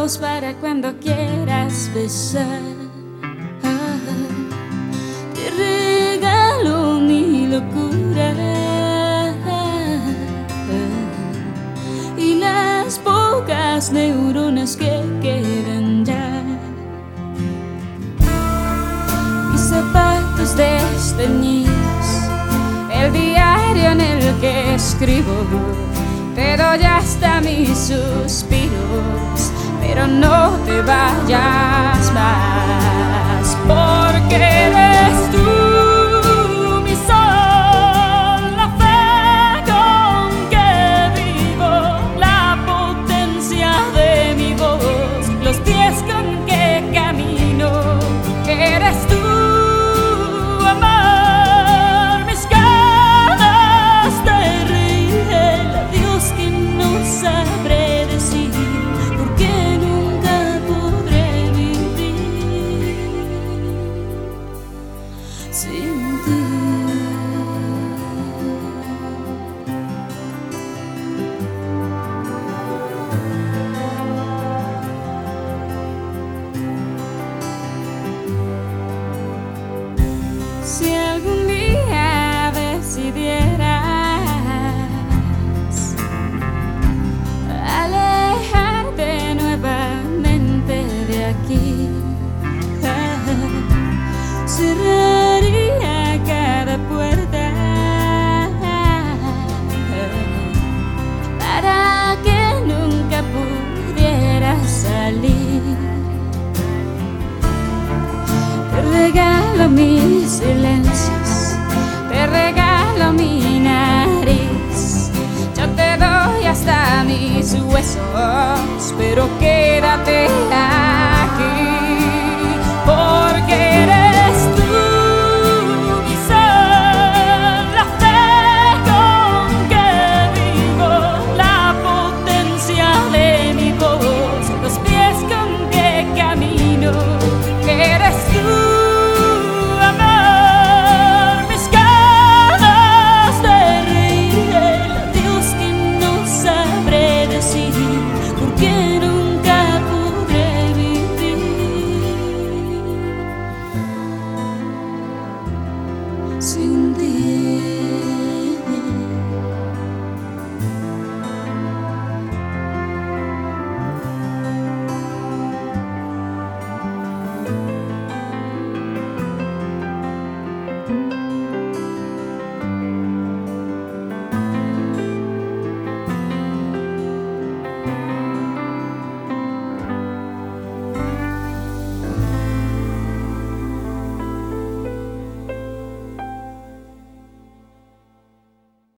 besos para cuando quieras besar. Te regalo mi locura y las pocas neuronas que quedan ya. Mis zapatos desteñidos, el diario en el que escribo, te doy hasta mis suspiros, pero no te vayas más, porque eres tú mi sol, la fe con que vivo, la potencia de mi voz, los pies con que camino. Eres tú, amor, mis ganas de reír, el adiós que no sabré decir, porque nunca podré vivir sin ti. Si algún día decidieras alejarte nuevamente de aquí, cerraría cada puerta para que nunca pudieras salir. Te regalo mis silencios, te regalo mi nariz, yo te doy hasta mis huesos, pero quédate aquí, porque eres tú mi sol, la fe con que vivo, la potencia de mi voz, los pies con que camino. Eres tú, amor, mis ganas de reír, el adiós que no sabré decir, porque nunca podré vivir sin ti.